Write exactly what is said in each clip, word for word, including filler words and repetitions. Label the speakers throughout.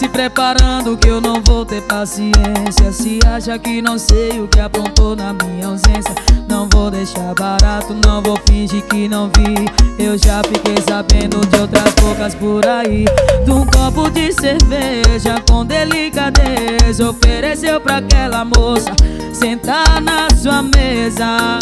Speaker 1: se preparando que eu não vou ter paciência. Se acha que não sei o que aprontou na minha ausência, não vou deixar barato, não vou fingir que não vi. Eu já fiquei sabendo de outras bocas por aí. De um copo de cerveja com delicadeza ofereceu pra aquela moça sentar na sua mesa.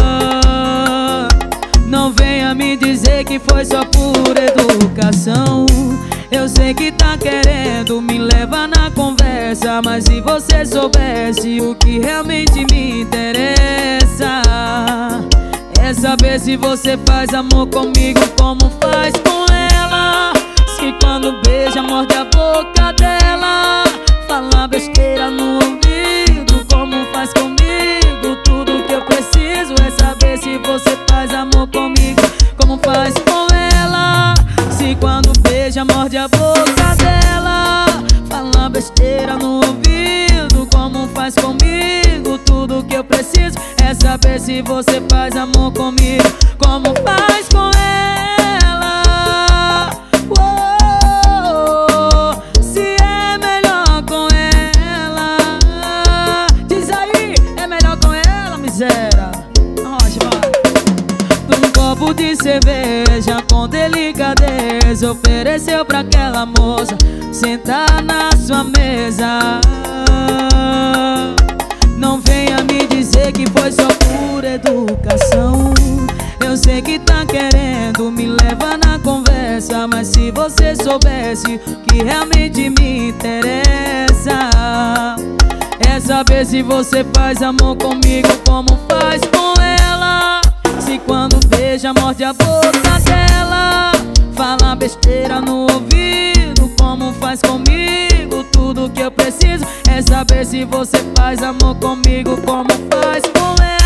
Speaker 1: Não venha me dizer que foi só por educação. Eu sei que tá querendo me levar na conversa, mas se você soubesse o que realmente me interessa, é saber se você faz amor comigo como faz com ela. Se quando beija morde a boca dela, fala besteira no ouvido como faz comigo. Tudo que eu preciso é saber se você faz amor comigo como faz com ela. Se quando beija morde a boca dela, fala besteira no ouvido como faz comigo. Tudo que eu preciso é saber se você faz amor comigo como faz com ela. Uou, se é melhor com ela, diz aí, é melhor com ela, miséria. Um copo de cerveja com delicadeza ofereceu pra aquela moça sentar na sua mesa. Não venha me dizer que foi só por educação. Eu sei que tá querendo me levar na conversa, mas se você soubesse o que realmente me interessa, é saber se você faz amor comigo como faz com ela. Se quando beija morde a boca dela, fala besteira no ouvido como faz comigo. Tudo que eu preciso é saber se você faz amor comigo como faz com ela.